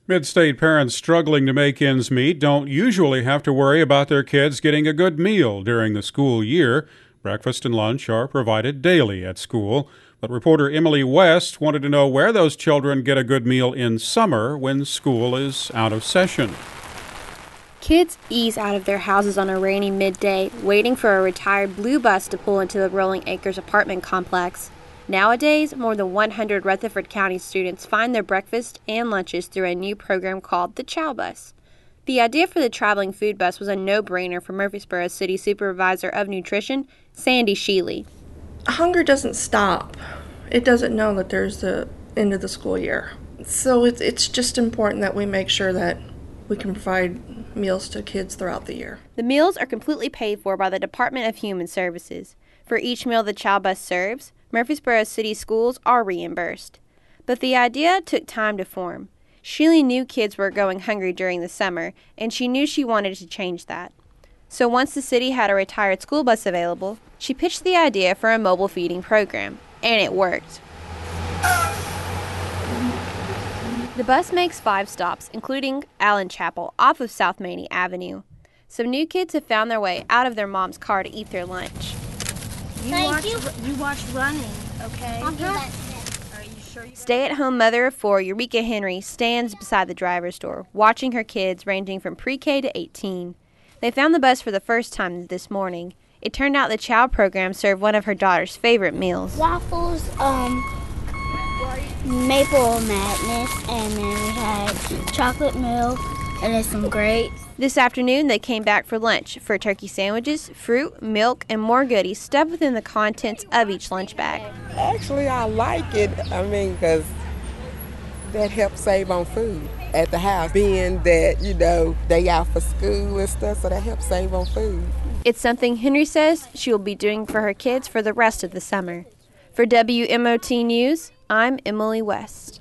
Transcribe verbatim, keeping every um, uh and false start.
Mid-state parents struggling to make ends meet don't usually have to worry about their kids getting a good meal during the school year. Breakfast and lunch are provided daily at school. But reporter Emily West wanted to know where those children get a good meal in summer when school is out of session. Kids ease out of their houses on a rainy midday, waiting for a retired blue bus to pull into the Rolling Acres apartment complex. Nowadays, more than one hundred Rutherford County students find their breakfast and lunches through a new program called the Chow Bus. The idea for the traveling food bus was a no-brainer for Murfreesboro City Supervisor of Nutrition, Sandy Sheely. Hunger doesn't stop. It doesn't know that there's the end of the school year. So it's, it's just important that we make sure that we can provide meals to kids throughout the year. The meals are completely paid for by the Department of Human Services. For each meal the Chow Bus serves, Murfreesboro City schools are reimbursed. But the idea took time to form. Sheely knew kids were going hungry during the summer, and she knew she wanted to change that. So once the city had a retired school bus available, she pitched the idea for a mobile feeding program, and it worked. The bus makes five stops, including Allen Chapel, off of South Maney Avenue. Some new kids have found their way out of their mom's car to eat their lunch. You watch, you. you watch running, okay? I'll do that. Are you sure you Stay-at-home mother of four, Eureka Henry, stands beside the driver's door, watching her kids ranging from pre-K to eighteen. They found the bus for the first time this morning. It turned out the Chow program served one of her daughter's favorite meals. Waffles, um, maple madness, and then we had chocolate milk, and then some grapes. This afternoon, they came back for lunch for turkey sandwiches, fruit, milk, and more goodies stuffed within the contents of each lunch bag. Actually, I like it. I mean, because that helps save on food at the house, being that, you know, they out for school and stuff, so that helps save on food. It's something Henry says she will be doing for her kids for the rest of the summer. For W M O T News, I'm Emily West.